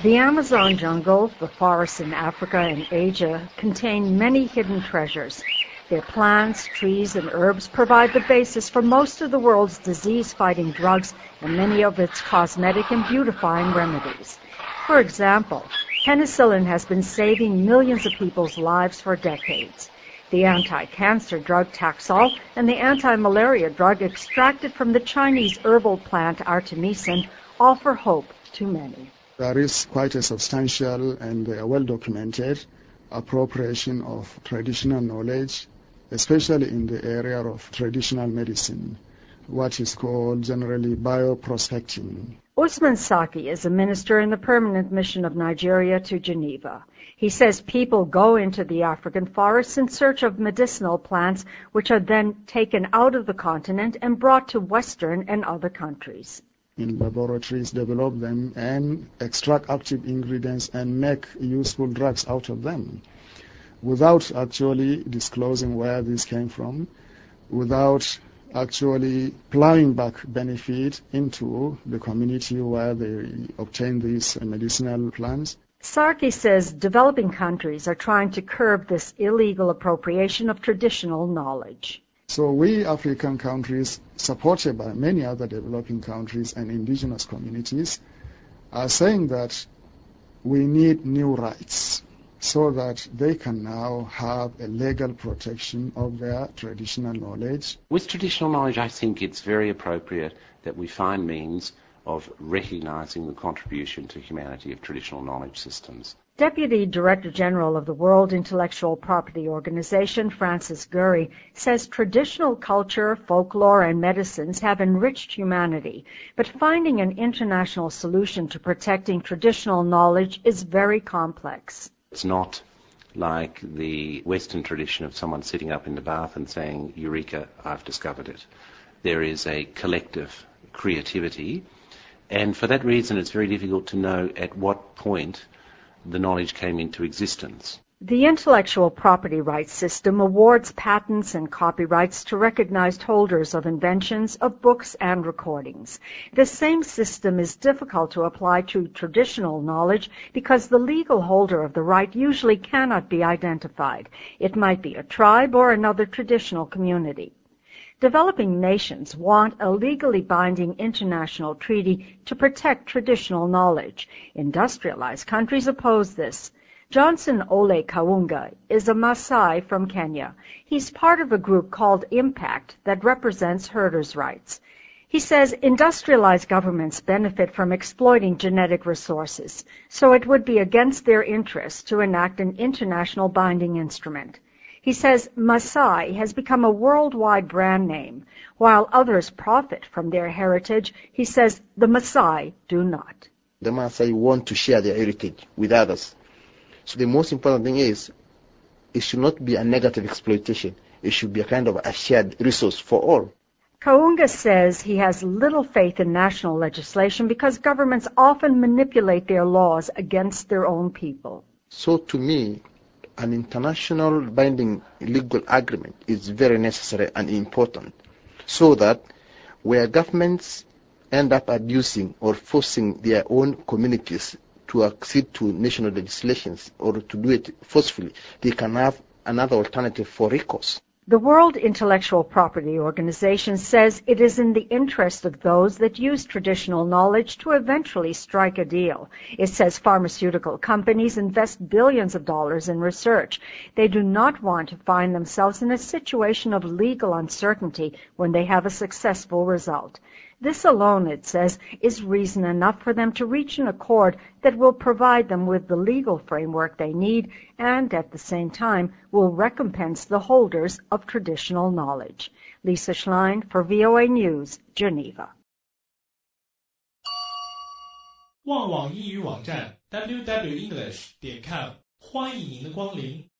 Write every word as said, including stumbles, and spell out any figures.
The Amazon jungle, the forests in Africa and Asia, contain many hidden treasures. Their plants, trees, and herbs provide the basis for most of the world's disease-fighting drugs and many of its cosmetic and beautifying remedies. For example, penicillin has been saving millions of people's lives for decades. The anti-cancer drug Taxol and the anti-malaria drug extracted from the Chinese herbal plant artemisinin offer hope to many. There is quite a substantial and uh, well-documented appropriation of traditional knowledge, especially in the area of traditional medicine, what is called generally bioprospecting. Usman Saki is a minister in the permanent mission of Nigeria to Geneva. He says people go into the African forests in search of medicinal plants, which are then taken out of the continent and brought to Western and other countries. In laboratories, develop them and extract active ingredients and make useful drugs out of them, without actually disclosing where these came from, without actually plowing back benefit into the community where they obtain these medicinal plants. Sarki says developing countries are trying to curb this illegal appropriation of traditional knowledge. So we African countries, supported by many other developing countries and indigenous communities, are saying that we need new rights so that they can now have a legal protection of their traditional knowledge. With traditional knowledge, I think it's very appropriate that we find means of recognizing the contribution to humanity of traditional knowledge systems. Deputy Director General of the World Intellectual Property Organization, Francis Gurry, says traditional culture, folklore, and medicines have enriched humanity, but finding an international solution to protecting traditional knowledge is very complex. It's not like the Western tradition of someone sitting up in the bath and saying, "Eureka, I've discovered it." There is a collective creativity, and for that reason it's very difficult to know at what point the knowledge came into existence. The intellectual property rights system awards patents and copyrights to recognized holders of inventions, of books, and recordings. The same system is difficult to apply to traditional knowledge because the legal holder of the right usually cannot be identified. It might be a tribe or another traditional community. Developing nations want a legally binding international treaty to protect traditional knowledge. Industrialized countries oppose this. Johnson Ole Kaunga is a Maasai from Kenya. He's part of a group called Impact that represents herders' rights. He says industrialized governments benefit from exploiting genetic resources, so it would be against their interests to enact an international binding instrument. He says Maasai has become a worldwide brand name. While others profit from their heritage, he says the Maasai do not. The Maasai want to share their heritage with others. So the most important thing is, it should not be a negative exploitation. It should be a kind of a shared resource for all. Kaunga says he has little faith in national legislation because governments often manipulate their laws against their own people. So to me, an international binding legal agreement is very necessary and important, so that where governments end up abusing or forcing their own communities to accede to national legislations or to do it forcefully, they can have another alternative for recourse. The World Intellectual Property Organization says it is in the interest of those that use traditional knowledge to eventually strike a deal. It says pharmaceutical companies invest billions of dollars in research. They do not want to find themselves in a situation of legal uncertainty when they have a successful result. This alone, it says, is reason enough for them to reach an accord that will provide them with the legal framework they need and, at the same time, will recompense the holders of traditional knowledge. Lisa Schlein for V O A News, Geneva. 旺网英语网站 double-u double-u double-u 点 english 点 com 欢迎您的光临。